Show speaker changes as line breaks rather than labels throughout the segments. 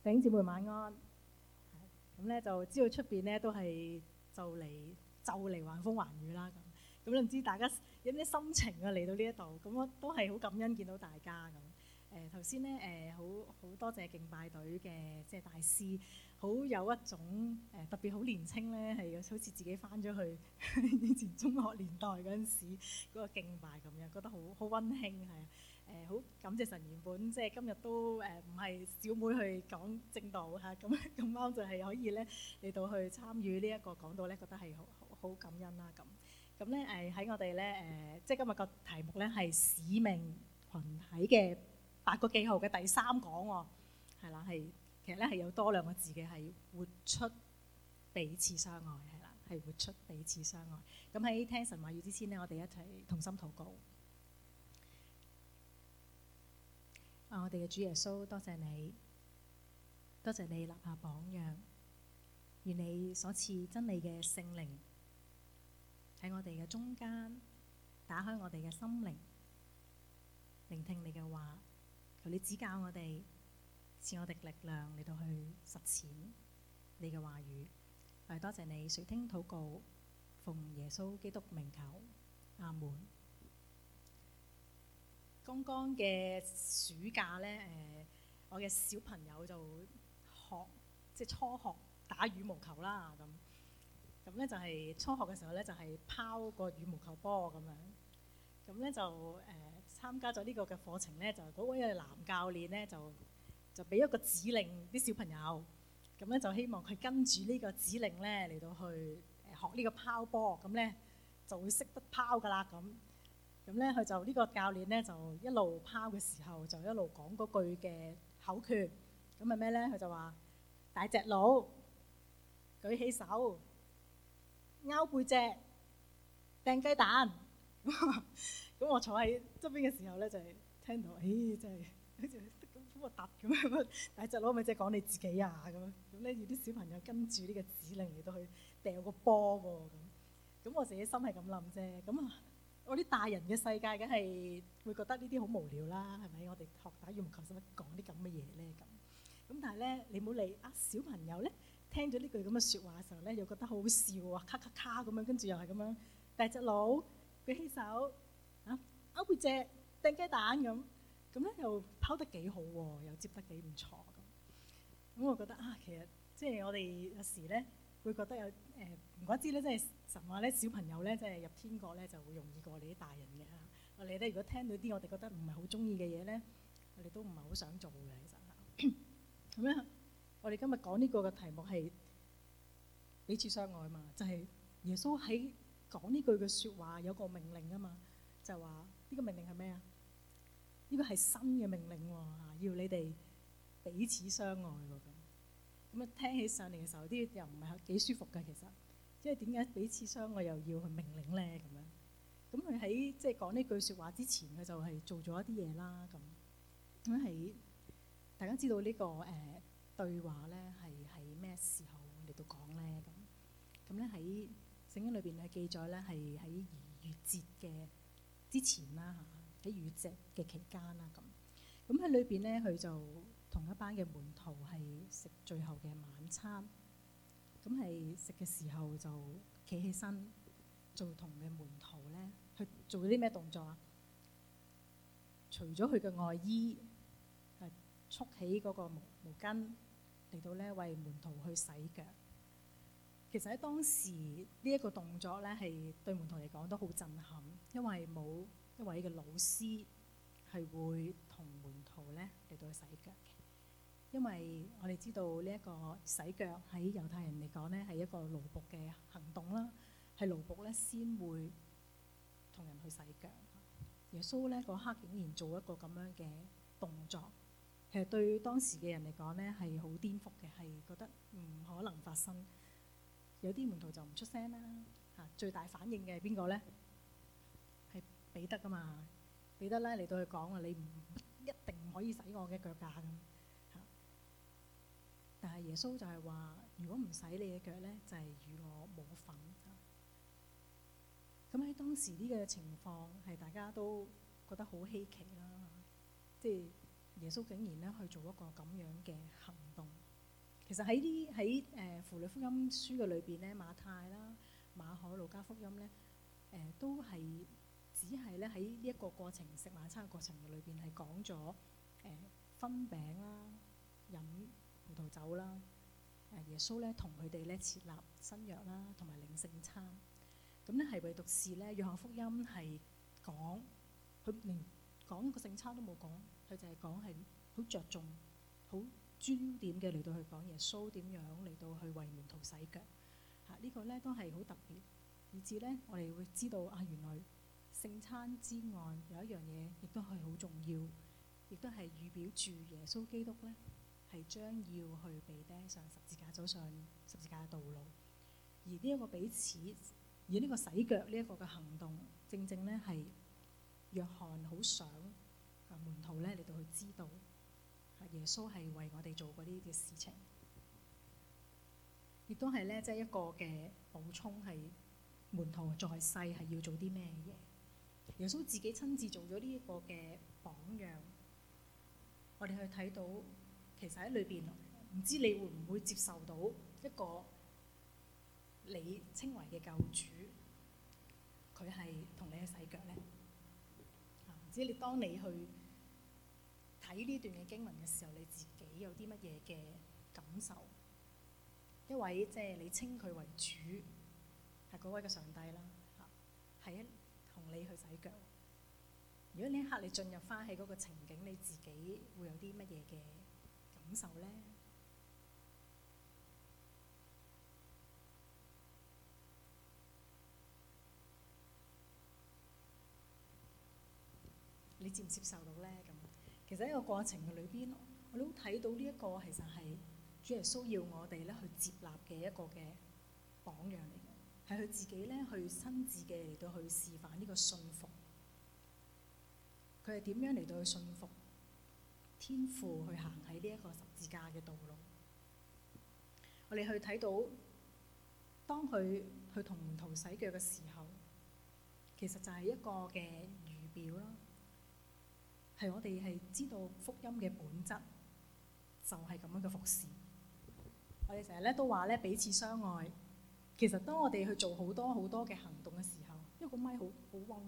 弟兄姊妹晚安。咁咧就知道出邊咧都係就嚟橫風橫雨啦。咁唔知大家有咩心情啊？嚟到呢一度，咁我都係好感恩見到大家咁。頭先咧好多謝敬拜隊嘅即係大師，好有一種特別好年青咧，係好似自己翻咗去以前中學年代嗰陣時嗰個敬拜咁樣，覺得好溫馨係。好感謝神原本即係今日都唔係小妹去講正道嚇，咁啱就係可以咧嚟到去參與呢一個講道咧，覺得係好感恩啦咁咧喺我哋咧即係今日個題目咧係使命群體嘅8個記號嘅第3講喎，係啦係其實咧係有多2個字嘅，係活出彼此相愛，係啦係活出彼此相愛。咁喺聽神話語之前呢，我哋一齊同心禱告。我哋嘅主耶穌，多謝你，多謝你立下榜樣，願你所賜真理嘅聖靈喺我哋嘅中間，打開我哋嘅心靈，聆聽你嘅話，求你指教我哋，賜我哋力量嚟到去實踐你嘅話語。多謝你垂聽禱告，奉耶穌基督名求，阿門。剛剛嘅暑假咧，我嘅小朋友就即係初學打羽毛球啦。咁咧就係初學嘅時候咧，就係拋個羽毛球波咁樣。咁咧就參加咗呢個嘅課程咧，就嗰位男教練咧就俾一個指令啲小朋友，咁咧就希望佢跟住呢個指令咧嚟到去學呢個拋波，咁咧就會識得拋㗎啦咁。咁咧，佢就呢個教練咧，就一路拋嘅時候，就一路講嗰句嘅口訣。咁係咩咧？佢就話：大隻佬，舉起手，拗背脊，掟雞蛋。咁我坐喺側邊嘅時候咧，就係聽到，真係好似好核突咁樣。大隻佬咪即係講你自己啊咁樣。咁咧，要啲小朋友跟住呢個指令嚟到去掉個波喎咁。咁我自己心係咁諗啫。咁啊〜我啲大人嘅世界，梗係會覺得呢啲好無聊啦，係咪？我哋學打羽毛球使乜講啲咁嘅嘢咧？咁但係咧，你冇理小朋友咧，聽咗呢句咁嘅説話嘅時候咧，又覺得好好笑啊，咔咔咔咁樣，跟住又係咁樣大隻佬舉起手啊，勾背脊掟雞蛋咁咧，又拋得幾好喎，又接得幾唔錯咁。我覺得其實即係我哋有時咧會覺得有唔怪之咧，即係神話咧，小朋友咧，即係入天國咧就會容易過我哋啲大人嘅。我哋咧如果聽到啲我哋覺得唔係好中意嘅嘢咧，我哋都唔係好想做嘅。其實咁咧，我哋今日講呢個嘅題目係彼此相愛嘛，就係耶穌喺講呢句嘅説話有個命令啊嘛，就係話呢個命令係咩啊？呢個係新嘅命令喎，要你哋彼此相愛喎咁啊，聽起上嚟嘅時候，啲又唔係幾舒服㗎。其實，即係點解彼此相愛又要去命令咧？咁佢喺即係講呢句説話之前，佢就係做咗一啲嘢啦。咁喺大家知道呢個對話咧係喺咩時候嚟到講咧？咁咧喺聖經裏邊嘅記載咧係喺逾越節嘅之前啦嚇，喺逾越節嘅期間啦咁喺裏邊咧佢就同一班嘅門徒係食最後嘅晚餐，咁係食嘅時候就企起身做同嘅門徒咧，去做啲咩動作啊？除咗佢嘅外衣，係束起嗰個毛巾嚟到咧為門徒去洗腳。其實喺當時呢一個動作咧係對門徒嚟講都好震撼，因為冇一位嘅老師係會同門徒咧嚟到去洗腳嘅。因為我哋知道呢一個洗腳喺猶太人嚟講咧係一個奴僕嘅行動啦，係奴僕咧先會同人去洗腳。耶穌咧嗰刻竟然做一個咁樣嘅動作，其實對當時嘅人嚟講咧係好顛覆嘅，係覺得唔可能發生。有啲門徒就唔出聲啦嚇，最大反應嘅係邊個咧？係彼得㗎嘛。彼得咧嚟到去講話，你一定唔可以洗我嘅腳架咁。但係耶穌就係話：如果唔洗你嘅腳咧，就係與我冇份。咁喺當時呢個情況係大家都覺得好稀奇啦。即係耶穌竟然咧去做一個咁樣嘅行動， 其實喺符類福音書嘅裏邊咧，馬太啦、馬可、路加福音咧，都係只係咧喺呢一個過程食晚餐嘅過程嘅裏邊係講咗分餅啦、飲葡萄酒啦。耶穌咧同佢哋咧設立新約啦，同埋領聖餐。咁咧係唯獨是咧約翰福音係講，佢連講個聖餐都冇講，佢就係講係好着重、好焦點嘅嚟到去講耶穌點樣嚟到去為門徒洗腳。呢個咧都係好特別，以至咧我哋會知道原來聖餐之外有一樣嘢，亦都係好重要，亦都係預表住耶穌基督咧係將要去被釘上十字架，走上十字架嘅道路。而呢一個彼此，而呢個洗腳呢一個嘅行動，正正咧係約翰好想門徒咧嚟到去知道，耶穌係為我哋做過呢啲嘅事情，亦都係咧即係一個嘅補充，係門徒在世係要做啲咩嘢。耶穌自己親自做咗呢一個嘅榜樣，我哋去睇到，其實喺裏邊，唔知你會唔會接受到一個你稱為嘅救主，佢係同你去洗腳咧？唔知你當你去睇呢段嘅經文嘅時候，你自己有啲乜嘢嘅感受？一位即係你稱佢為主，係嗰位嘅上帝啦，係同你去洗腳。如果呢一刻你進入翻喺嗰個情景，你自己會有啲乜嘢嘅感受咧？你接唔接受到咧？咁其實喺個過程嘅裏邊，我都睇到呢一個其實係主耶穌要我哋咧去接納嘅一個嘅榜樣嚟嘅，係佢自己咧去親自嘅嚟到去示範呢個信服。佢係點樣嚟到去信服天父去行喺呢一個十字架嘅道路？我哋去睇到，當佢去同門徒洗腳嘅時候，其實就係一個嘅預表啦。係我哋係知道福音嘅本質，就係咁樣嘅服侍。我哋成日咧都話咧彼此相愛。其實當我哋去做好多好多嘅行動嘅時候，因為個咪好嗡。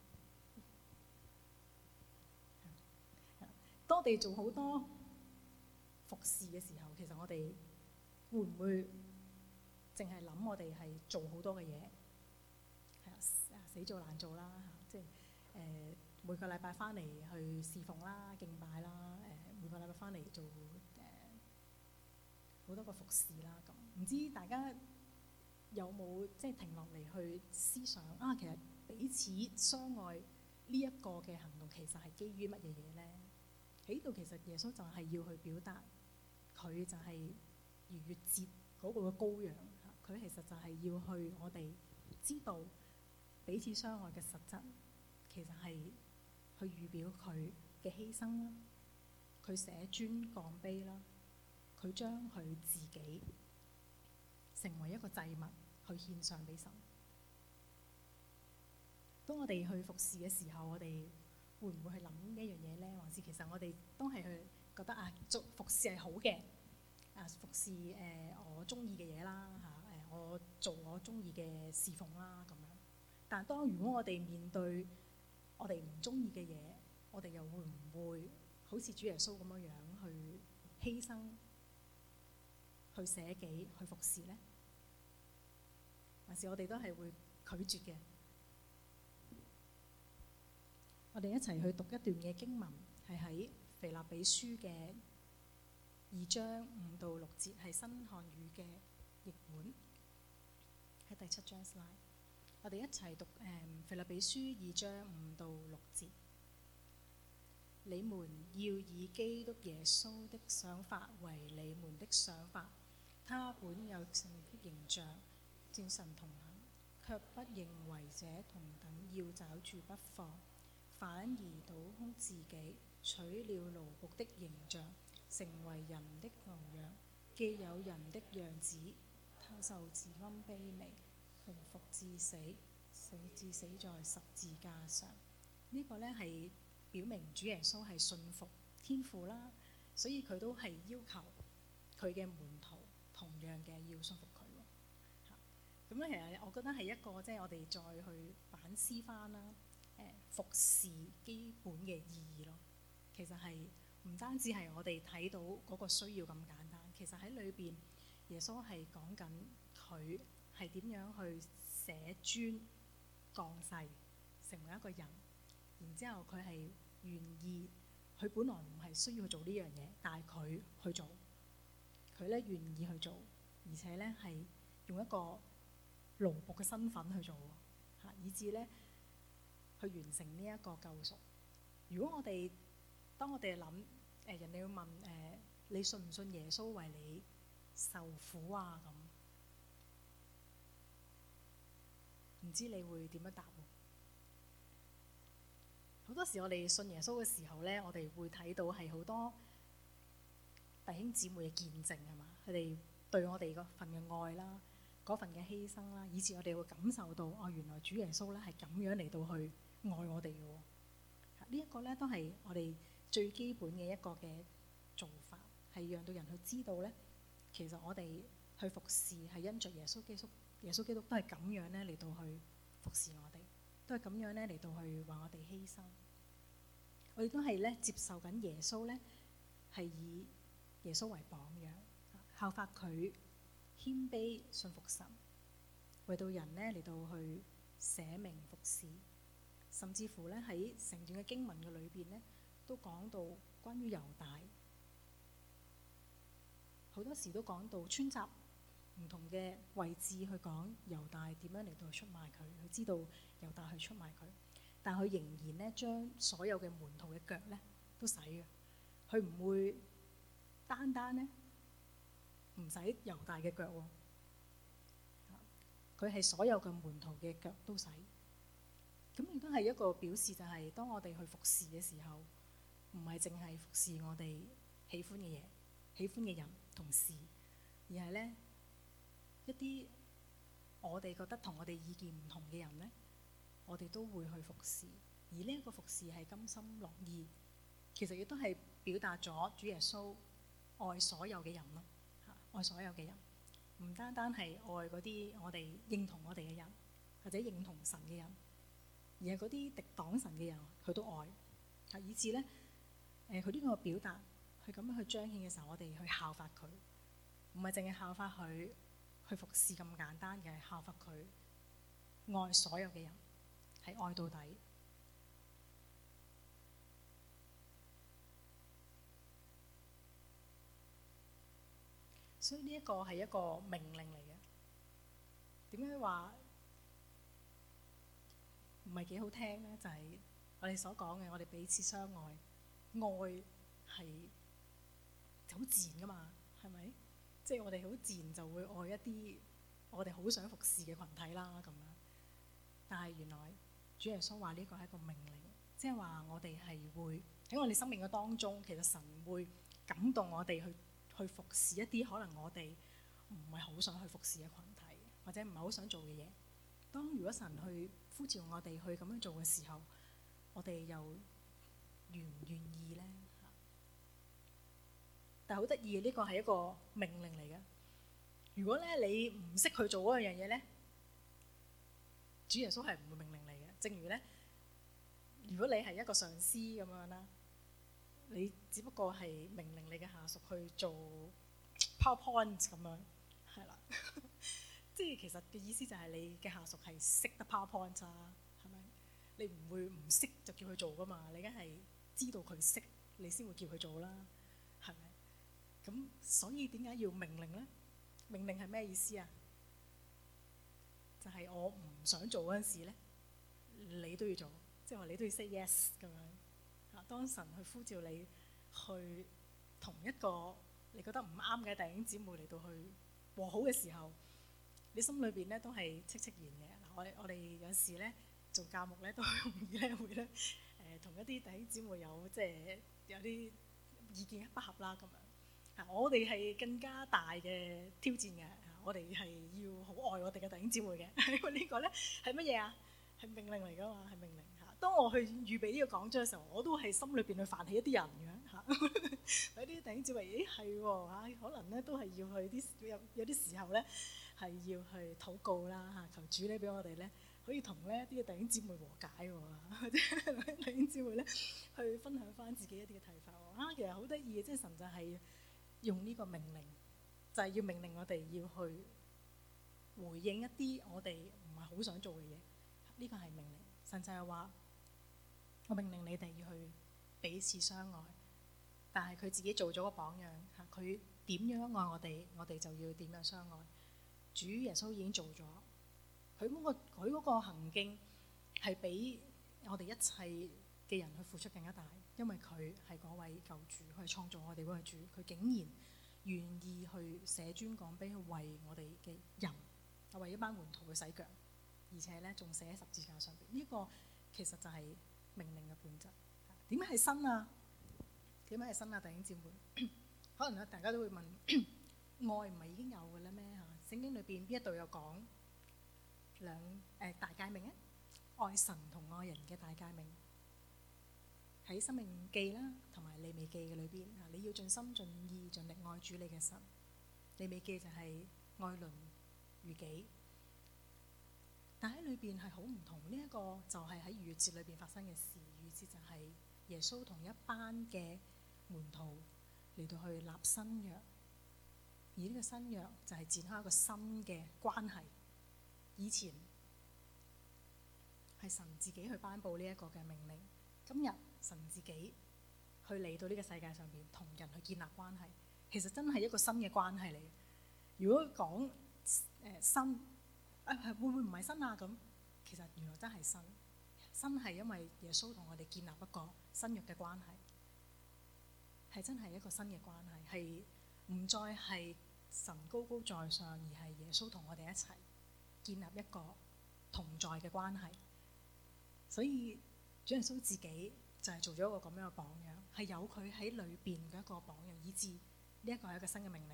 當我哋做好多服侍嘅時候，其實我哋會唔會淨係諗我哋係做好多嘅嘢？係啊，死做難做啦，即係每個禮拜翻嚟去侍奉啦、敬拜啦，每個禮拜翻嚟做好多個服侍啦。咁唔知大家有冇即係停落嚟去思想其實彼此相愛呢一個嘅行動，其實係基於乜嘢嘢咧？喺度其實耶穌就係要去表達，佢就係逾越節嗰個嘅羔羊。佢其實就係要去我哋知道彼此相愛嘅實質，其實係去預表佢嘅犧牲啦，佢捨尊降卑啦，佢將佢自己成為一個祭物去獻上俾神。當我哋去服侍嘅時候，我哋會唔會去諗呢一樣嘢咧？還是其實我哋都係去覺得做服侍係好嘅，服侍我中意嘅嘢啦，我做我中意嘅侍奉啦咁樣。但係當如果我哋面對我哋唔中意嘅嘢，我哋又會唔會好似主耶穌咁樣樣去犧牲、去捨己、去服侍咧？還是我哋都係會拒絕嘅？我哋一齊去讀一段嘅經文，係喺腓立比書嘅2章5到6節，係新漢語嘅譯本，喺第7張 slide。我哋一齊讀腓立比書2章5到6節。你們要以基督耶穌的想法為你們的想法，他本有神的形象，與神同行，卻不認為這同等要抓住不放，反而倒空自己，取了奴僕的形象，成為人的模樣。既有人的樣子，他就自甘卑微，順服至死，甚至死在十字架上。呢個呢係表明主耶穌係信服天父啦，所以佢都係要求佢嘅門徒同樣嘅要信服佢喎。嚇，咁咧其實我覺得係一個即係我哋再去反思翻啦，服侍基本嘅意義咯。其實係唔單止係我哋睇到嗰個需要咁簡單，其實喺裏邊耶穌係講緊佢係點樣去捨尊降世成為一個人，然之後佢係願意，佢本來唔係需要去做呢樣嘢，但係佢去做，佢咧願意去做，而且咧係用一個奴僕嘅身份去做嚇，以至咧去完成呢一個救贖。如果當我哋諗人哋會問你信唔信耶穌為你受苦啊咁，唔知你會點樣答喎？好多時我哋信耶穌嘅時候咧，我哋會睇到係好多弟兄姊妹嘅見證係嘛？佢哋對我哋嗰份嘅愛啦，嗰份嘅犧牲啦，以至我哋會感受到原來主耶穌咧係咁樣嚟到去愛我哋嘅喎。呢一個咧都係我哋最基本嘅一個嘅做法，係讓到人去知道咧，其實我哋去服侍係因着耶穌基督，耶穌基督都係咁樣咧嚟到去服侍我哋，都係咁樣咧嚟到去為我哋犧牲。我哋都係咧接受緊耶穌咧，係以耶穌為榜樣，效法佢謙卑信服神，為到人咧嚟到去捨命服侍。甚至乎咧喺成段嘅經文嘅裏邊咧，都講到關於猶大，好多時都講到穿插唔同嘅位置去講猶大點樣嚟到去出賣佢。佢知道猶大去出賣佢，但佢仍然咧將所有嘅門徒嘅腳咧都洗嘅。佢唔會單單咧唔洗猶大嘅腳喎，佢係所有嘅門徒嘅腳都洗。咁亦都係一個表示，就係當我哋去服侍嘅時候，唔係淨係服侍我哋喜歡嘅嘢、喜歡嘅人同事，而係咧一啲我哋覺得同我哋意見唔同嘅人咧，我哋都會去服侍。而呢一個服侍係甘心樂意，其實亦都係表達咗主耶穌愛所有嘅人咯，愛所有嘅人，唔單單係愛嗰啲我哋認同我哋嘅人，或者認同神嘅人。而係嗰啲敵擋神嘅人，佢都愛，以至咧佢呢個表達，佢咁樣去彰顯嘅時候，我哋去效法佢，唔係淨係效法佢去服侍咁簡單嘅，係效法佢愛所有嘅人，係愛到底。所以呢一個係一個命令嚟嘅。點解話唔係幾好聽咧？就係我哋所講嘅，我哋彼此相愛，愛係好自然噶嘛，係咪？即係我哋好自然就會愛一啲我哋好想服侍嘅群體啦，咁樣。但係原來主耶穌話呢個係一個命令，即係話我哋係會喺我哋生命嘅當中，其實神會感動我哋去服侍一啲可能我哋唔係好想去服侍嘅群體，或者唔係好想做嘅嘢。當如果神去呼召我哋去咁樣做嘅時候，我哋又願唔願意咧？但係好得意，呢個係一個命令嚟嘅。如果咧你唔識去做嗰樣嘢咧，主耶穌係唔會命令你嘅。正如咧，如果你係一個上司咁樣啦，你只不過係命令你嘅下屬去做 PowerPoint 咁樣，係啦。即係其實嘅意思就係你嘅下屬係識得 PowerPoint 啊，係咪？你唔會唔識就叫佢做噶嘛？你梗係知道佢識，你先會叫佢做啦，係咪？咁所以點解要命令咧？命令係咩意思啊？就係我唔想做嗰陣時咧，你都要做，即係話你都要 say yes 咁樣。啊，當神去呼召你去同一個你覺得唔啱嘅弟兄姊妹嚟到去和好嘅時候，你心裏邊咧都係戚戚然嘅。嗱，我哋有時咧做教牧咧都容易咧會咧同一啲弟兄姊妹有即係有啲意見不合啦咁樣。我哋係更加大嘅挑戰嘅，我哋係要好愛我哋嘅弟兄姊妹嘅，因為呢個咧係乜嘢啊？係命令嚟㗎嘛，係命令嚇。 當我去預備呢個講章嘅時候，我都係心裏邊去泛起一啲人嘅嚇。有啲弟兄姊妹，咦係喎嚇，可能咧都係要去啲有啲時候咧係要去禱告啦嚇，求主咧俾我哋咧可以同咧啲弟兄姊妹和解喎，或者弟兄姊妹咧去分享翻自己一啲嘅睇法喎。其實好得意嘅，即係神就係用呢個命令，就係要命令我哋要去回應一啲我哋唔係好想做嘅嘢。呢個係命令，神就係話我命令你哋要去彼此相愛，但係佢自己做咗個榜樣嚇，佢點樣愛我哋，我哋就要點樣相愛。主耶穌已經做咗，佢嗰個行徑係比我哋一切嘅人去付出更加大，因為佢係嗰位救主，佢係創造我哋嗰位主，佢竟然願意去寫專講俾佢為我哋嘅人，為一班門徒去洗腳，而且咧仲寫喺十字架上邊。呢個其實就係命令嘅本質。點解係新啊？點解係新啊？弟兄姊妹，可能大家都會問：愛唔係已經有嘅咧咩嚇？聖經裏邊邊一度有講大誡命啊？愛神同愛人嘅大誡命喺申命記啦，同埋利未記嘅裏邊嚇，你要盡心盡意盡力愛主你嘅神。利未記就係愛鄰如己，但喺裏邊係好唔同。呢一個就係喺逾越節裏邊發生嘅事。逾越節就係耶穌同一班嘅門徒嚟到去立新約，而呢個新約就係展開一個新嘅關係。以前係神自己去頒布呢一個嘅命令，今日神自己去嚟到呢個世界上邊同人去建立關係，其實真係一個新嘅關係嚟。如果講新會唔會唔係新啊？咁其實原來真係新。新係因為耶穌同我哋建立一個新約嘅關係，係真係一個新嘅關係，係唔再係神高高在上，而係耶穌同我哋一齊建立一個同在嘅關係。所以主耶穌自己就係做咗一個咁樣嘅榜樣，係有佢喺裏邊嘅一個榜樣，以致呢一個係一個新嘅命令。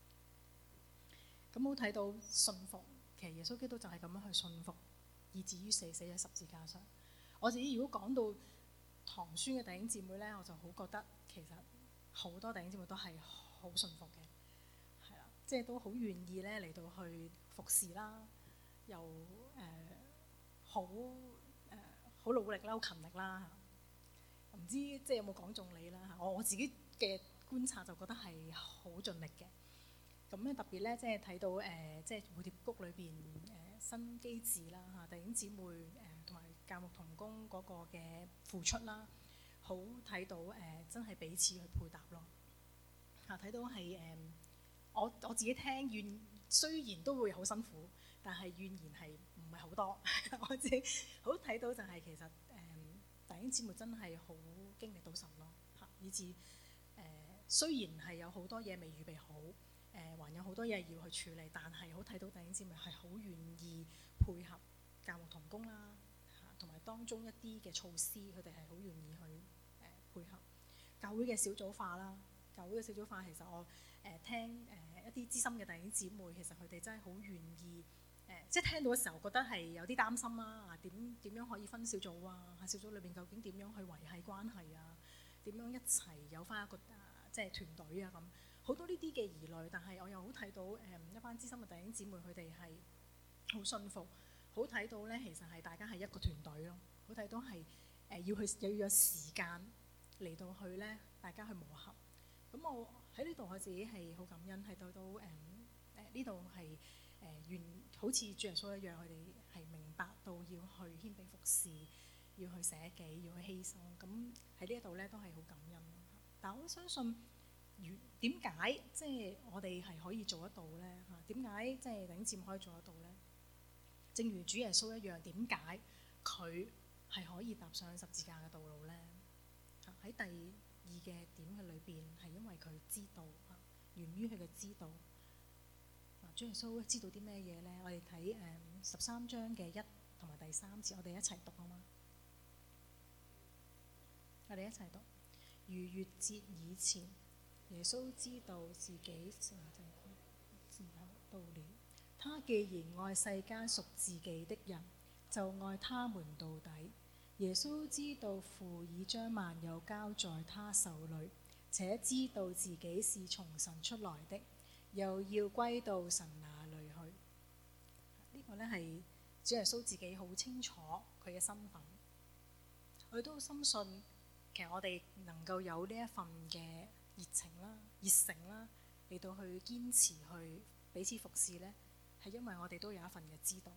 咁好睇到信服，其實耶穌基督就係咁樣去信服，以至於死喺十字架上。我自己如果講到堂宣嘅弟兄姊妹咧，我就好覺得其實好多弟兄姊妹都係好信服嘅，係啦，即係都好願意咧嚟到去服侍啦，又好努力啦，好勤力啦。唔知即係有冇講中你啦？我自己嘅觀察就覺得係好盡力嘅。咁咧特別咧，即係睇到即係蝴蝶谷裏邊新機智啦嚇，弟兄姊妹同埋教牧同工嗰個嘅付出啦，好睇到真係彼此去配搭咯嚇，睇到係我自己聽雖然都會好辛苦，但係怨言係唔係好多。我自己好睇到就係其實弟兄姊妹真係好經歷到神咯嚇，以至雖然係有好多嘢未預備好。還有好多嘢要去處理，但係好睇到弟兄姊妹係好願意配合教牧同工啦，同埋當中一啲嘅措施，佢哋係好願意去配合教會嘅小組化啦。教會嘅小組化其實我聽一啲資深嘅弟兄姊妹，其實佢哋真係好願意即係聽到嘅時候覺得係有啲擔心啦。點樣可以分小組啊？喺小組裏邊究竟點樣去維繫關係啊？點樣一齊有翻一個即係團隊啊咁？好多呢啲嘅疑慮，但係我又好睇到一班資深嘅弟兄姊妹，佢哋係好信服，好睇到咧，其實係大家係一個團隊咯。好睇到係又要有時間嚟到去咧，大家去磨合。咁我喺呢度我自己係好感恩，係到呢度係好似主耶穌一樣，佢哋係明白到要去謙卑服侍，要去捨己，要去犧牲。咁喺呢一度咧都係好感恩。但我相信。點解即係我哋係可以做得到咧？嚇，點解即係弟兄姊妹可以做得到咧？正如主耶穌一樣，點解佢係可以踏上十字架嘅道路咧？嚇，喺第二嘅點嘅裏邊，係因為佢知道嚇，源於佢嘅知道。主耶穌知道啲咩嘢咧？我哋睇13章嘅1同埋第3節，我哋一齊讀好嗎？我哋一齊讀。逾越節以前。耶穌知道自己時候到了，他既然愛世間屬自己的人，就愛他們到底。 耶穌知道父已將萬有交在他手裏，且知道自己是從神出來的，又要歸到神那裏去。呢個呢係主耶穌自己好清楚佢嘅身份，佢都深信其實我哋能夠有呢一份嘅熱情啦、熱誠啦，嚟到去堅持去彼此服侍呢，係因為我哋都有一份嘅知道。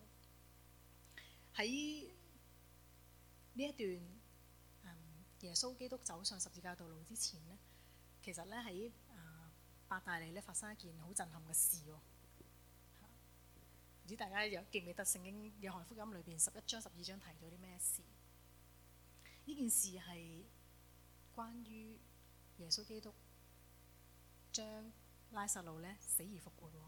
喺呢一段耶穌基督走上十字架道路之前呢，其實呢喺伯大尼呢發生一件好震撼嘅事喎。唔知大家記唔記得聖經約翰福音裏邊11章12章提到啲咩事？呢件事係關於耶穌基督將拉撒路呢死而復活喎。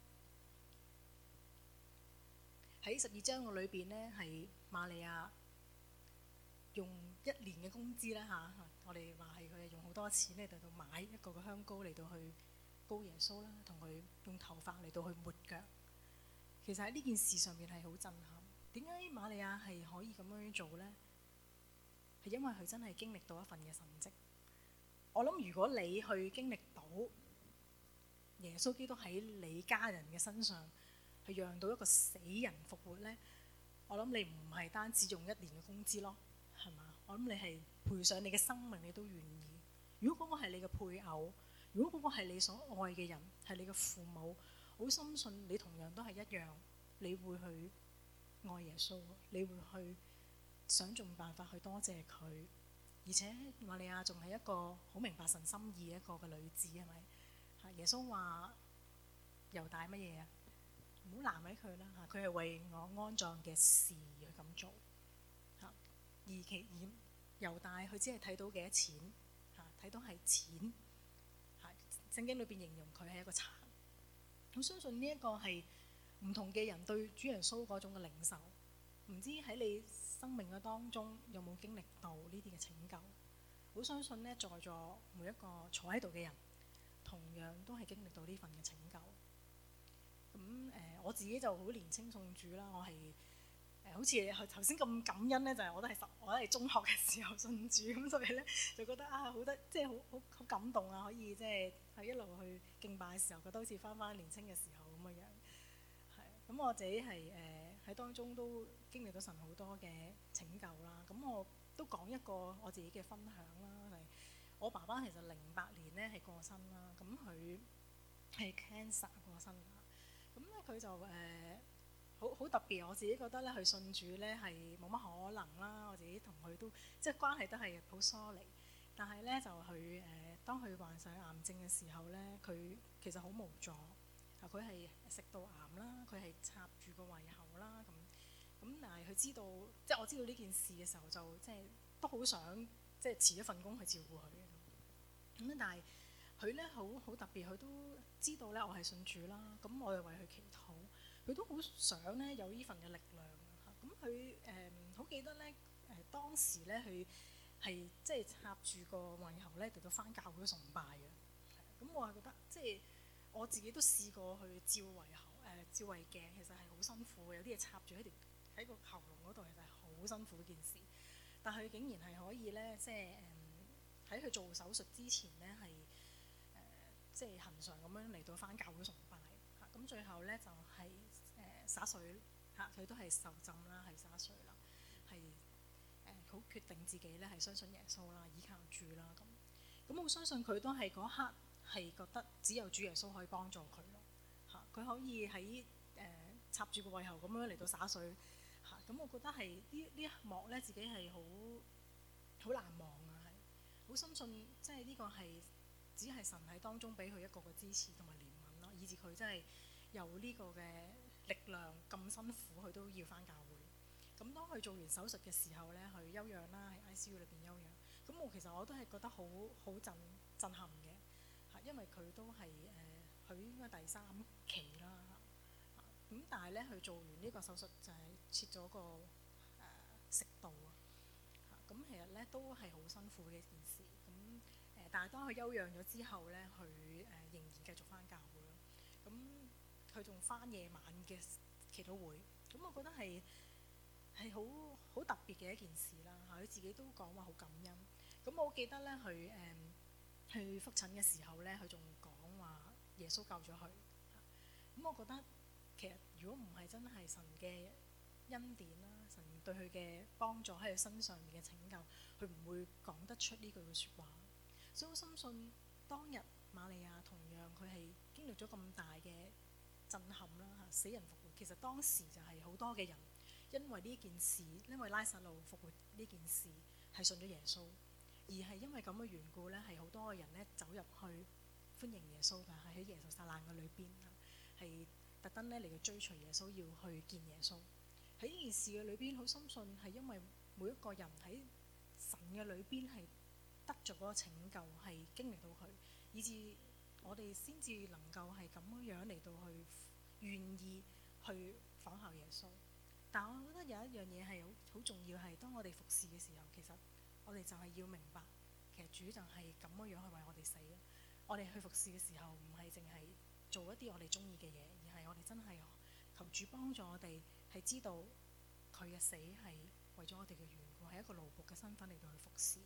喺12章嘅裏邊呢，係瑪利亞用1年嘅工資啦嚇，我哋話係佢用好多錢嚟到買一個嘅香膏嚟到去膏耶穌啦，同佢用頭髮嚟到去抹腳。其實喺呢件事上面係好震撼。點解瑪利亞係可以咁樣做呢？係因為佢真係經歷到一份嘅神蹟。我諗如果你去經歷到耶穌基督喺你家人嘅身上係讓到一個死人復活呢，我諗你唔係單止用1年嘅工資咯，係嘛？我諗你係賠上你嘅生命，你都願意。如果嗰個係你嘅配偶，如果嗰個係你所愛嘅人，係你嘅父母，好深信你同樣都係一樣，你會去愛耶穌，你會去想盡辦法去多謝佢。而且瑪利亞仲係一個好明白神心意一個嘅女子，係咪？耶穌話猶大乜嘢啊？唔好難為佢啦嚇，佢係為我安葬嘅事去咁做嚇。而猶大佢只係睇到幾多錢嚇，睇到係錢嚇。聖經裏邊形容佢係一個賊。我相信呢一個係唔同嘅人對主耶穌嗰種嘅領受。唔知喺你生命嘅當中有冇經歷到呢啲嘅拯救？好相信呢，在座每一個坐喺度嘅人，同樣都係經歷到呢份嘅拯救。咁我自己就好年青信主啦，我係好似頭先咁感恩呢，就係我都係中學嘅時候信主，咁所以呢，就覺得好得即係好感動啊！可以即係一路去敬拜嘅時候，覺得好似翻年青嘅時候咁嘅樣。係咁，我自己係喺當中都經歷到神好多嘅拯救啦。咁我都講一個我自己嘅分享啦，係我爸爸其實08年呢係過身啦，咁佢係 cancer 過身。咁咧佢就好特別，我自己覺得咧，佢信主咧係冇乜可能啦。我自己同佢都即係關係都係好疏離，但係咧就佢當佢患上癌症嘅時候咧，佢其實好無助。佢係食道癌啦，佢係插住個胃喉啦咁，但係佢知道即係我知道呢件事嘅時候，就即係都好想即係辭一份工去照顧佢咁。但係佢咧好特別，佢都知道咧我係信主啦，咁我又為佢祈禱，佢都好想咧有呢份嘅力量嚇。咁佢好記得咧當時咧佢係即係插住個胃喉咧，嚟到返教會崇拜嘅。咁我係覺得即係我自己都試過去照胃喉照胃鏡，其實係好辛苦嘅，有啲嘢插住喺個喉嚨嗰度，其實係好辛苦件事。但係佢竟然係可以咧，即係喺佢做手術之前咧係即係恆常咁樣嚟到返教會崇拜嚇。咁最後咧就係灑水嚇，佢都係受浸啦，係灑水啦，係好決定自己咧係相信耶穌啦，依靠主啦咁。我相信佢都係嗰刻係覺得只有主耶穌可以幫助佢咯嚇。佢可以喺插住個胃喉咁樣嚟到灑水嚇。咁我覺得係呢一幕咧，自己係好難忘啊，係好深信即係呢個係只係神喺當中俾佢一個嘅支持同埋憐憫咯，以至佢真係有呢個嘅力量咁辛苦，佢都要返教會。咁當佢做完手術嘅時候咧，佢休養啦，喺 ICU 裏邊休養。咁其實我都係覺得好震撼嘅嚇，因為佢都係佢應該第3期啦嚇。咁但係咧，佢做完呢個手術就係切咗個食道啊嚇。咁其實咧都係好辛苦嘅一件事。咁但係當佢休養咗之後咧，佢仍然繼續返教會咯。咁佢仲返夜晚嘅祈禱會。咁我覺得係係好特別嘅一件事啦嚇。佢自己都講話好感恩。咁我記得咧，佢去覆診嘅時候咧，佢仲講話耶穌救咗佢。咁我覺得其實如果唔係真係神嘅恩典啦，神對佢嘅幫助喺佢身上面嘅拯救，佢唔會講得出呢句嘅説話。所以我深信當日瑪利亞同樣佢係經歷咗咁大嘅震撼啦嚇，死人復活。其實當時就係好多嘅人因為呢件事，因為拉撒路復活呢件事係信咗耶穌，而係因為咁嘅緣故咧，係好多嘅人咧走入去歡迎耶穌㗎，係喺耶路撒冷嘅裏邊係特登咧嚟到追隨耶穌，要去見耶穌。喺呢件事嘅裏邊，好深信係因為每一個人喺神嘅裏邊係得咗嗰個拯救，係經歷到佢，以致我哋先至能夠係咁樣嚟到去願意去仿效耶穌。但我覺得有一樣嘢係好重要，係當我哋服侍嘅時候，其實我哋就係要明白，其實主就係咁樣去為我哋死。我哋去服侍嘅時候，唔係淨係做一啲我哋中意嘅嘢，而係我哋真係求主幫助我哋，係知道佢嘅死係為咗我哋嘅緣故，係一個奴僕嘅身份嚟到去服侍。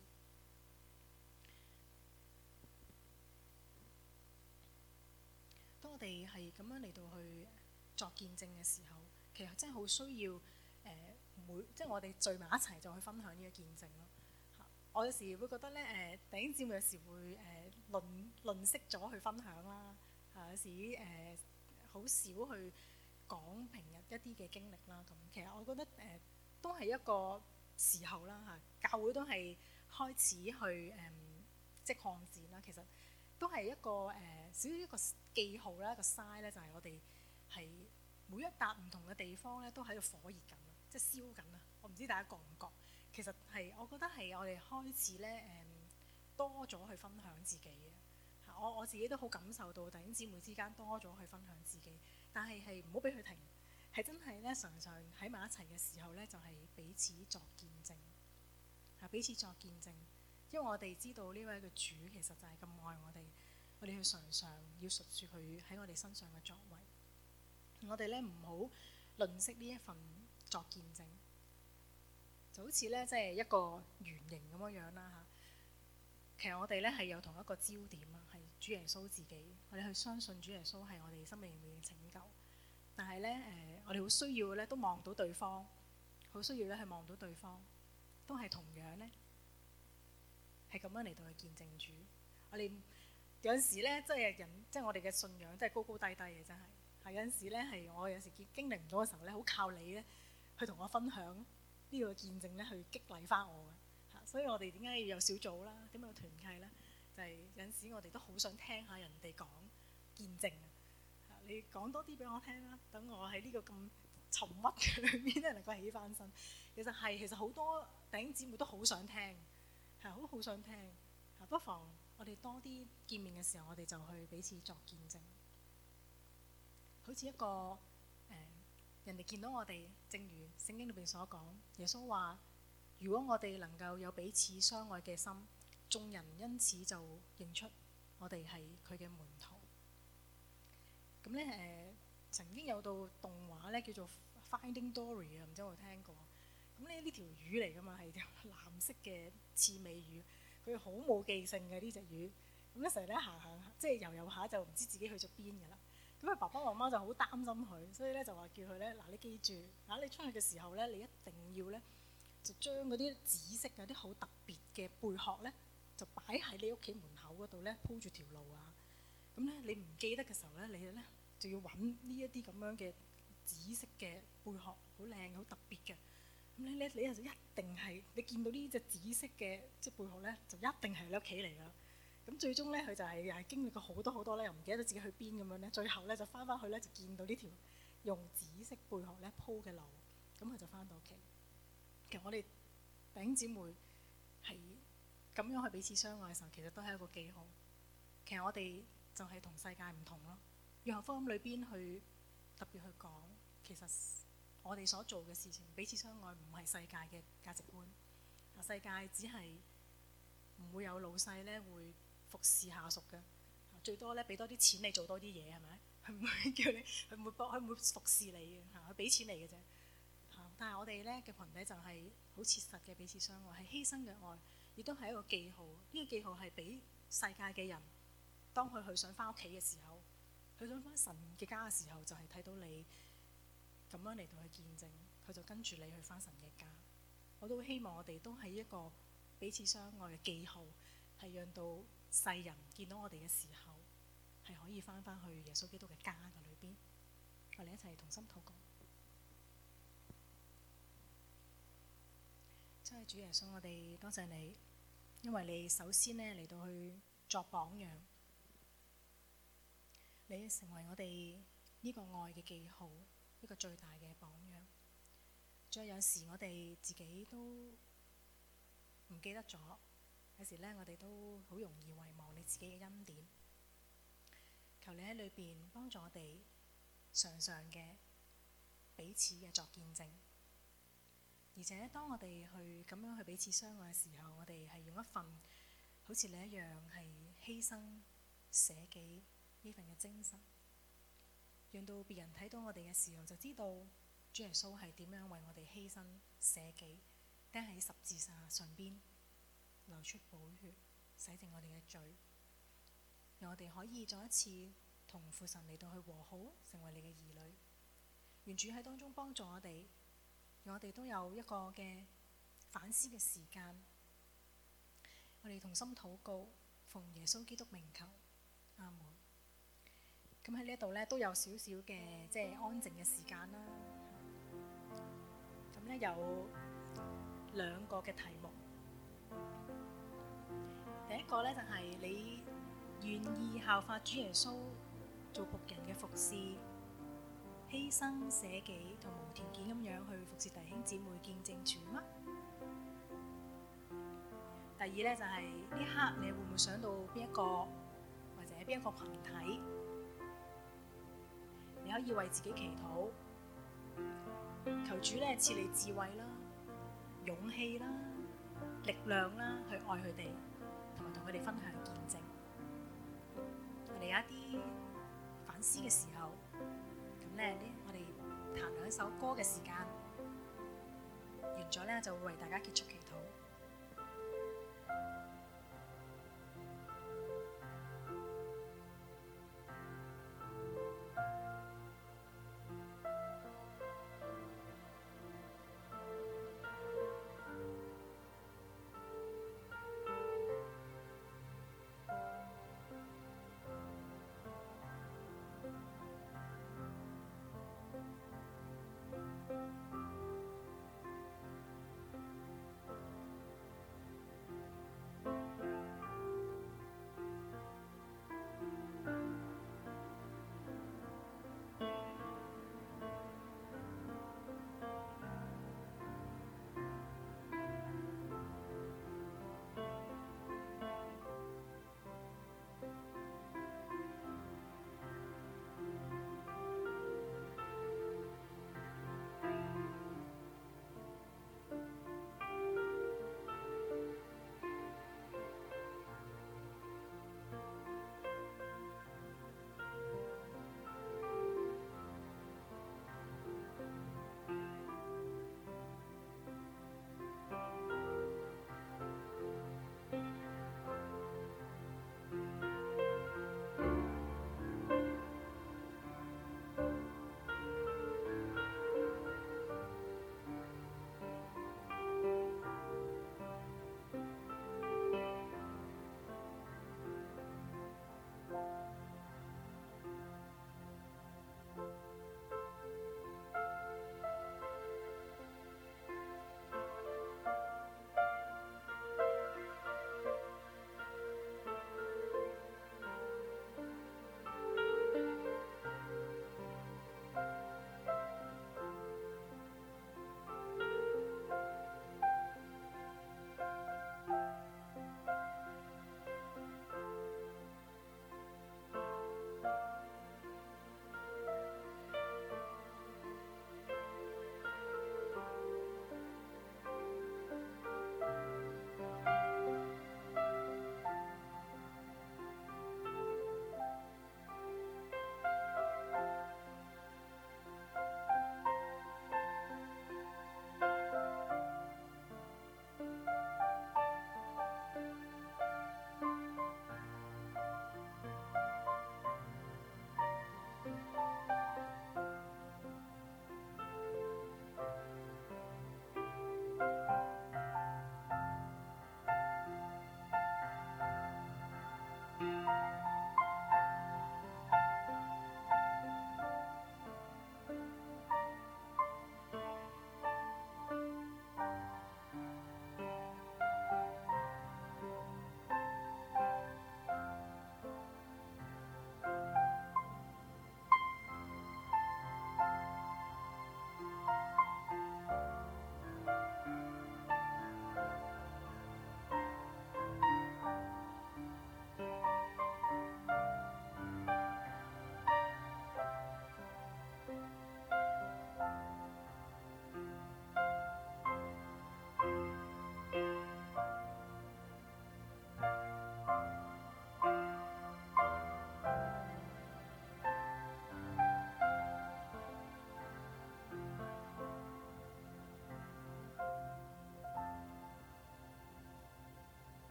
當我哋係咁樣嚟到去作見證嘅時候，其實真係好需要即係我哋聚埋一齊就去分享呢個見證咯。我有時會覺得咧弟兄姊妹有時會吝嗇咗去分享啦，有時好少去講平日一啲嘅經歷啦。咁其實我覺得都係一個時候啦嚇，教會都係開始去即係擴展啦。其實都係一個少少一個記號啦，一個 sign 咧，就係我哋係每一笪唔同嘅地方咧，都喺度火熱緊，即係燒緊啊！我唔知大家覺唔覺？其實係，我覺得係我哋開始咧多咗去分享自己嘅。我自己都好感受到弟兄姊妹之間多咗去分享自己，但係唔好俾佢停，係真係咧常常喺埋一齊嘅時候咧，就係彼此作見證，彼此作見證，因為我哋知道呢位嘅主其實就係咁愛我哋，我哋要常常要述説佢喺我哋身上嘅作為，我哋咧唔好吝嗇呢一份作見證。就好似咧，即係一個圓形咁樣啦嚇。其實我哋咧係有同一個焦點啊，係主耶穌自己。我哋去相信主耶穌係我哋生命裏面嘅拯救。但係咧我哋好需要咧都望到對方，好需要咧去望到對方，都係同樣咧係咁樣嚟到去見證主。我哋有陣時咧，即係人，即係我哋嘅信仰，真係高高低低嘅，真係。係有陣時咧，係我有時經歷唔到嘅時候咧，好靠你咧去同我分享。呢個見證咧，去激勵翻我嘅嚇，所以我哋點解要有小組啦？點解有團契咧？就係有陣時我哋都好想聽下人哋講見證啊！你講多啲俾我聽啦，等我喺呢個咁沉鬱嘅裏面咧，能夠起翻身。其實好多弟兄姊妹都好想聽，係好想聽嚇。不妨我哋多啲見面嘅時候，我哋就去彼此作見證，好似一個人哋見到我哋，正如聖經裏邊所講，耶穌話：如果我哋能夠有彼此相愛嘅心，眾人因此就認出我哋係佢嘅門徒。咁咧曾經有道動畫咧叫做 Finding Dory 啊，唔知有冇聽過？咁呢條魚嚟㗎嘛，係條藍色嘅刺尾魚，佢好冇記性嘅呢隻魚。咁咧成日咧行，即係游下就唔知自己去咗邊㗎啦。咁佢爸爸媽媽就好擔心佢，所以咧就話叫佢咧，嗱，你記住，你出去嘅時候咧，你一定要咧就將嗰啲紫色有啲好特別嘅貝殼咧，就擺喺你屋企門口嗰度咧，鋪住條路啊。咁咧你唔記得嘅時候咧，你咧就要揾呢一啲咁樣嘅紫色嘅貝殼，好靚好特別嘅。咁你就一定係你見到呢隻紫色嘅即係貝殼咧，就一定係你屋企嚟㗎。咁最終咧，佢就又係經歷過好多咧，又唔記得咗自己去邊咁樣咧。最後咧就翻去咧，就見到呢條用紫色貝殼咧鋪嘅路，咁佢就翻到屋企。其實我哋弟兄姊妹係咁樣去彼此相愛嘅時候，其實都係一個記號。其實我哋就係同世界唔同咯。約翰福音裏邊去特別去講，其實我哋所做嘅事情，彼此相愛唔係世界嘅價值觀。世界只係唔會有老細咧會服侍下屬嘅，最多咧俾多啲錢你做多啲嘢，係咪？佢唔會叫你，佢唔會服侍你嘅嚇，佢俾錢你嘅啫嚇。 但係我哋咧嘅群體就係好切實嘅彼此相愛，係犧牲嘅愛，亦都係一個記號。呢個記號係俾世界嘅人，當佢想翻屋企嘅時候，佢想翻神嘅家嘅時候，就係睇到你咁樣嚟到去見證，佢就跟住你去翻神嘅家。我都希望我哋都係一個彼此相愛嘅記號，係讓到世人見到我哋嘅時候，係可以翻去耶穌基督嘅家嘅裏邊。我哋一齊同心禱告。真係主耶穌，我哋多謝你，因為你首先呢嚟到去作榜樣，你成為我哋呢個愛嘅記號，一個最大嘅榜樣。再有時我哋自己都唔記得咗，有時呢，我哋都好容易遺忘你自己嘅恩典。求你喺裏邊幫助我哋，常常嘅彼此嘅作見證。而且當我哋去咁樣去彼此相愛嘅時候，我哋係用一份好似你一樣係犧牲捨己呢份嘅精神，讓到別人睇到我哋嘅時候就知道主耶穌係點樣為我哋犧牲捨己，釘喺十字架上邊流出寶血，洗淨我哋嘅罪，讓我哋可以再一次同父神嚟到去和好，成為你嘅兒女。願主喺當中幫助我哋，讓我哋都有一個嘅反思嘅時間。我哋同心禱告，奉耶穌基督名求，阿門。咁喺呢一度咧都有少少嘅即係安靜嘅時間啦。咁咧有兩個嘅題目，第一個咧就係你願意效法主耶穌做僕人嘅服侍，犧牲捨己同無條件咁樣去服侍弟兄姊妹見證主嗎？第二咧就係呢一刻你會唔會想到邊一個或者邊一個群體，你可以為自己祈禱，求主咧賜你智慧啦、勇氣啦、力量啦，去愛佢哋，同埋同佢哋分享見證。我哋有一啲反思嘅時候，咁咧我哋彈兩首歌嘅時間完咗咧，就會為大家結束祈禱。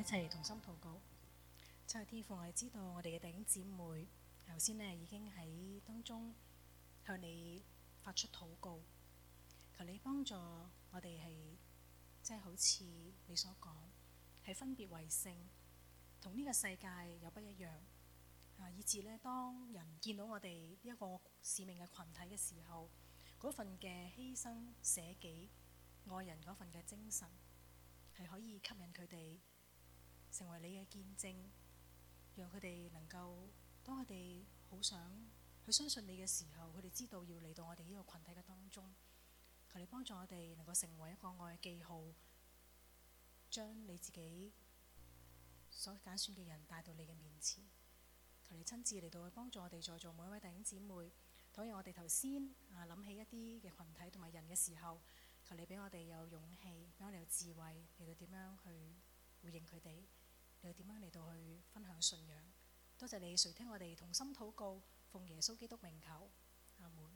齊同心禱告。親愛天父，我哋知道我哋嘅弟兄姊妹頭先呢已經喺當中向你發出禱告，求你幫助我哋係即係好似你所講，係分別為聖，同呢個世界有不一樣。以至呢，當人見到我哋一個使命嘅群體嘅時候，嗰份嘅犧牲捨己愛人嗰份嘅精神，係可以吸引佢哋成為你嘅見證，讓佢哋能夠當佢哋好想去相信你嘅時候，佢哋知道要嚟到我哋呢個群體嘅當中。求你幫助我哋能夠成為一個愛嘅記號，將你自己所揀選嘅人帶到你嘅面前。求你親自嚟到去幫助我哋在座每一位弟兄姊妹。當我哋頭先諗起一啲嘅群體同埋人嘅時候，求你俾我哋有勇氣，俾我哋有智慧嚟到點樣去回應佢哋，嚟到點樣嚟到去分享信仰。多謝你垂聽我哋同心禱告，奉耶穌基督名求，阿門。